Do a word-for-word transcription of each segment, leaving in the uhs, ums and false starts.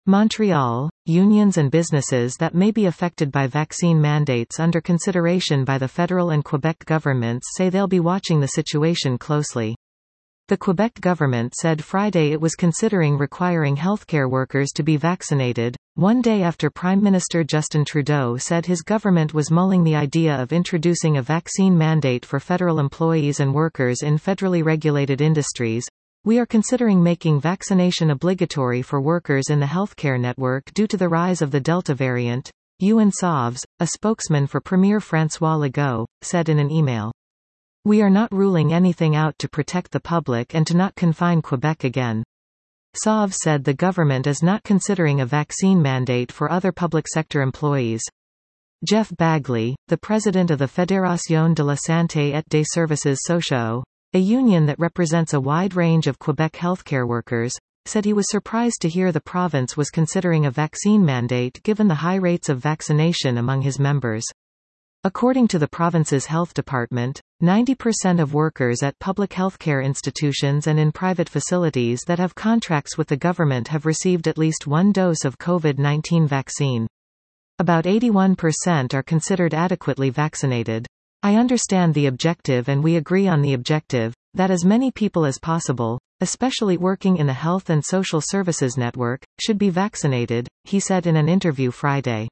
Montreal, unions and businesses that may be affected by vaccine mandates under consideration by the federal and Quebec governments say they'll be watching the situation closely. The Quebec government said Friday it was considering requiring healthcare workers to be vaccinated, one day after Prime Minister Justin Trudeau said his government was mulling the idea of introducing a vaccine mandate for federal employees and workers in federally regulated industries. We are considering making vaccination obligatory for workers in the healthcare network due to the rise of the Delta variant, Ewan Sauves, a spokesman for Premier François Legault, said in an email. We are not ruling anything out to protect the public and to not confine Quebec again. Sauves said the government is not considering a vaccine mandate for other public sector employees. Jeff Bagley, the president of the Fédération de la Santé et des Services Sociaux, a union that represents a wide range of Quebec healthcare workers, said he was surprised to hear the province was considering a vaccine mandate given the high rates of vaccination among his members. According to the province's health department, ninety percent of workers at public healthcare institutions and in private facilities that have contracts with the government have received at least one dose of COVID nineteen vaccine. About eighty-one percent are considered adequately vaccinated. I understand the objective and we agree on the objective, that as many people as possible, especially working in the health and social services network, should be vaccinated, he said in an interview Friday.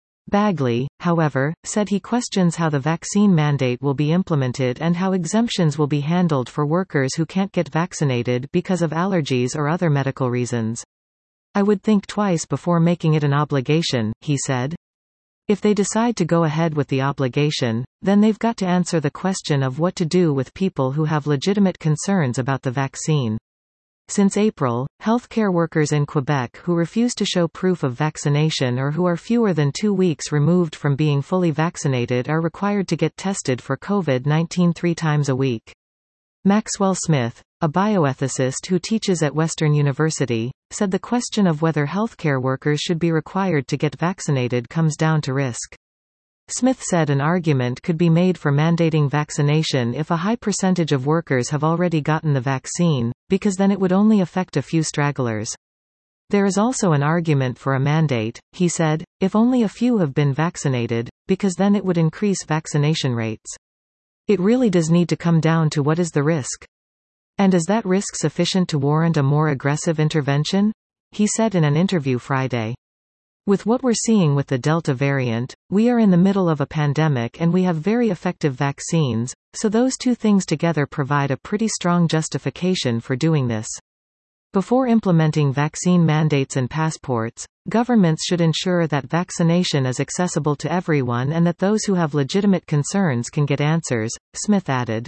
Bagley, however, said he questions how the vaccine mandate will be implemented and how exemptions will be handled for workers who can't get vaccinated because of allergies or other medical reasons. I would think twice before making it an obligation, he said. If they decide to go ahead with the obligation, then they've got to answer the question of what to do with people who have legitimate concerns about the vaccine. Since April, healthcare workers in Quebec who refuse to show proof of vaccination or who are fewer than two weeks removed from being fully vaccinated are required to get tested for COVID nineteen three times a week. Maxwell Smith, a bioethicist who teaches at Western University, said the question of whether healthcare workers should be required to get vaccinated comes down to risk. Smith said an argument could be made for mandating vaccination if a high percentage of workers have already gotten the vaccine, because then it would only affect a few stragglers. There is also an argument for a mandate, he said, if only a few have been vaccinated, because then it would increase vaccination rates. It really does need to come down to what is the risk. And is that risk sufficient to warrant a more aggressive intervention? He said in an interview Friday. With what we're seeing with the Delta variant, we are in the middle of a pandemic and we have very effective vaccines, so those two things together provide a pretty strong justification for doing this. Before implementing vaccine mandates and passports, governments should ensure that vaccination is accessible to everyone and that those who have legitimate concerns can get answers, Smith added.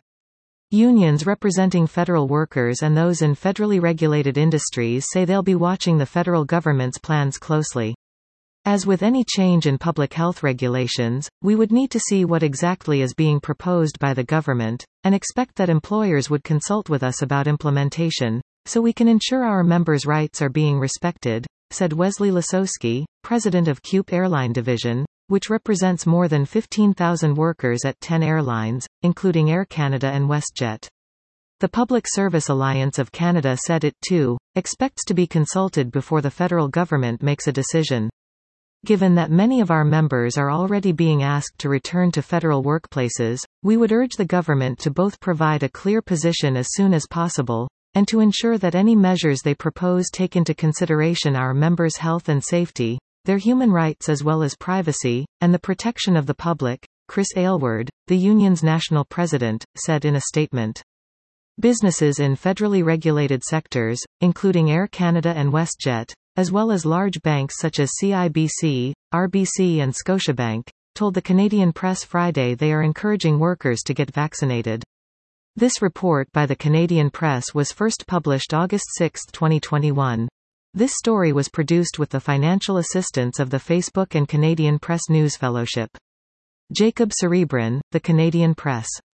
Unions representing federal workers and those in federally regulated industries say they'll be watching the federal government's plans closely. As with any change in public health regulations, we would need to see what exactly is being proposed by the government, and expect that employers would consult with us about implementation, so we can ensure our members' rights are being respected, said Wesley Lasowski, president of C U P Airline Division, which represents more than fifteen thousand workers at ten airlines, including Air Canada and WestJet. The Public Service Alliance of Canada said it, too, expects to be consulted before the federal government makes a decision. Given that many of our members are already being asked to return to federal workplaces, we would urge the government to both provide a clear position as soon as possible, and to ensure that any measures they propose take into consideration our members' health and safety, their human rights as well as privacy, and the protection of the public, Chris Aylward, the union's national president, said in a statement. Businesses in federally regulated sectors, including Air Canada and WestJet, as well as large banks such as C I B C, R B C and Scotiabank, told the Canadian Press Friday they are encouraging workers to get vaccinated. This report by the Canadian Press was first published August sixth twenty twenty-one. This story was produced with the financial assistance of the Facebook and Canadian Press News Fellowship. Jacob Cerebrin, The Canadian Press.